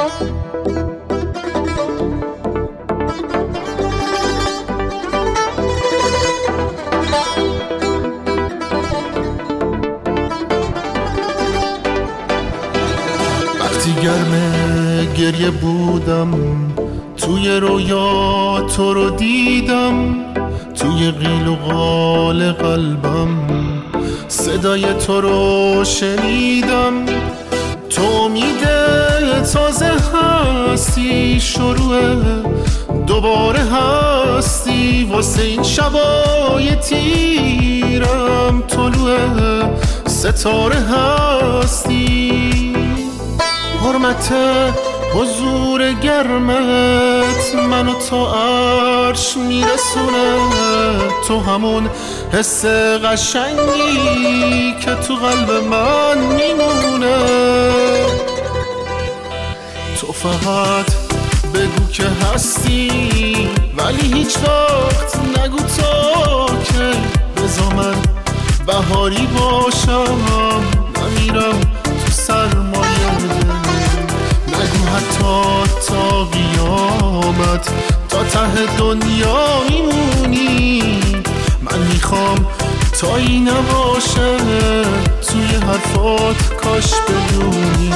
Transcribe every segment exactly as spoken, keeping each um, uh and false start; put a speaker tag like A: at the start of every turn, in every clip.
A: گرم گریه بودم، توی رویا تو رو دیدم، توی قیل و قال قلبم صدای تو رو شنیدم. تو امید تازه هستی، شروع دوباره هستی، واسه این شبای تیرم طلوع ستاره هستی. حرمت حضور گرمت منو تا عرش میرسونه، تو همون حس قشنگی که تو قلب من میمونه. تو فقط بگو که هستی، ولی هیچ وقت نگو تا که بذار من بهاری باشم، نمیرم تو سرمایه، نگو حتی تا قیامت تا ته دنیا میمونی. من میخوام تا این نباشه توی حرفات کاش بدونی.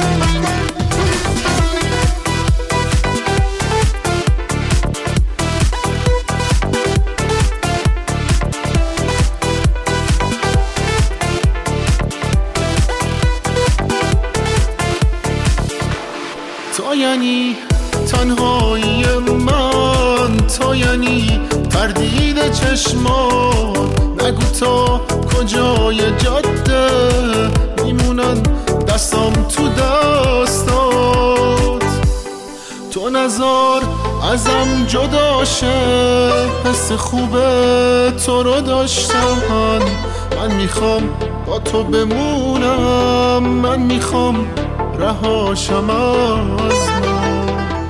A: تو یعنی تنهایی من، تو یعنی تردید چشمان، نگو تا کجای جاده میمونن دستام تو دستات. تو نظر ازم جدا شه، حس خوبه تو رو داشتن. من میخوام با تو بمونم، من میخوام رهاشم از من.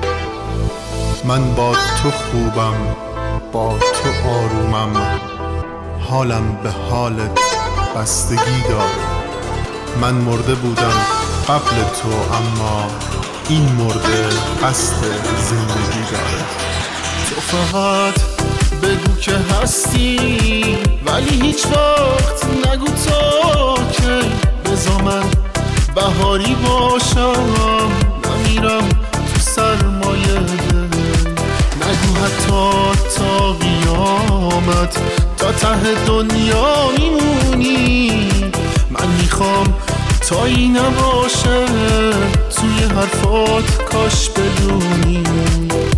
A: من با تو خوبم، با تو آرومم، حالم به حالت بستگی داره. من مرده بودم قبل تو، اما این مرده قصد زندگی داره. تو فقط بگو که هستی، ولی هیچ وقت نگو تا که بذار من بهاری باشم، نمیرم تو سرمایه، نگو حتی تا قیامت تا ته دنیا میمونی. من میخوام تا این نباشه توی حرفات کاش بدونی.